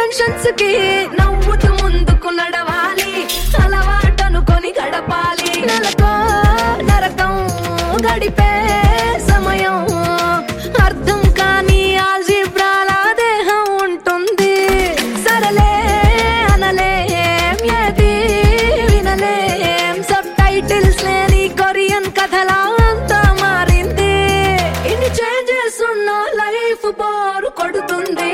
Tensions కి నవ్వుతూ ముందుకు నడవాలి, అలవాటనుకొని గడపాలి. నెలకో నరకం గడిపే సమయం అర్థం కాని ఆల్జీబ్రాల దేహం ఉంటుంది. సరలే అనలేం ఏది వినలేం, సబ్ టైటిల్స్ లేని కొరియన్ కథలా అంతా మారింది. ఇన్ని చేంజెస్ ఉన్న లైఫ్ బోరు కొడుతుంది.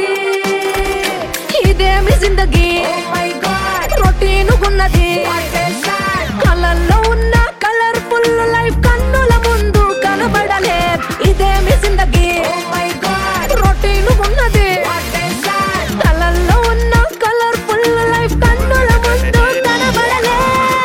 ఇదేమి జిందగీ రొటీన్ ఉన్నది, కలల్లో ఉన్న కలర్ఫుల్ లైఫ్ కన్నుల ముందు కనబడలే. ఇదేమి జిందగీ రొటీన్ ఉన్నది, కలల్లో ఉన్న కలర్ఫుల్ లైఫ్ కన్నుల ముందు కనబడలే.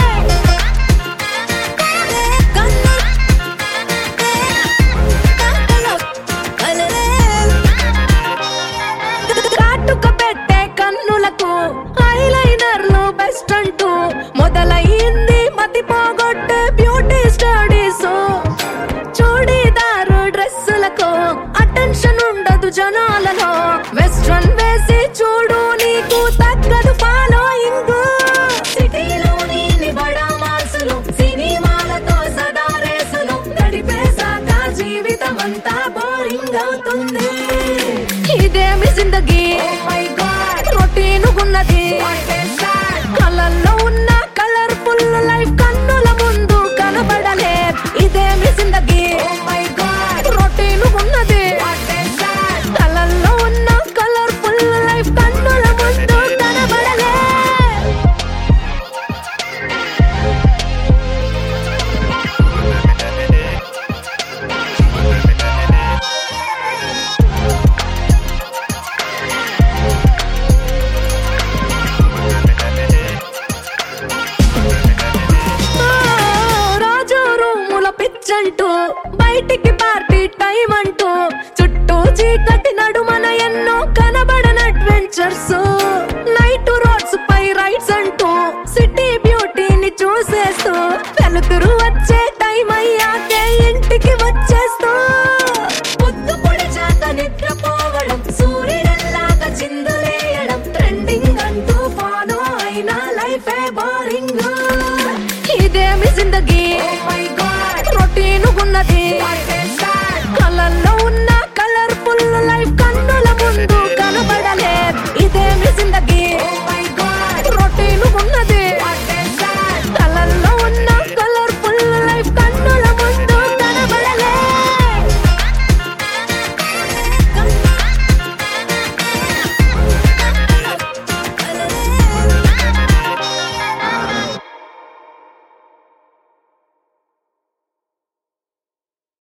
కాటుక పెట్టే కన్నులకు ఐలైనర్లు బెస్ట్ అంటూ మొదలయ్యింది మతి పోగొట్టే బ్యూటీ స్టడీస్. చూడీదారు డ్రెస్సులకు అటెన్షన్ ఉండదు జనాలలో, వెస్ట్రన్ వేసి చూడు నీకు తగ్గదు ఫాలోయింగ్. సిటీలోని బడా మాల్సులు సినిమాలతో సదా రేసులు గడిపేశాక జీవితం అంతా బోరింగ్ అవుతుంది. ఇదేమి జిందగీ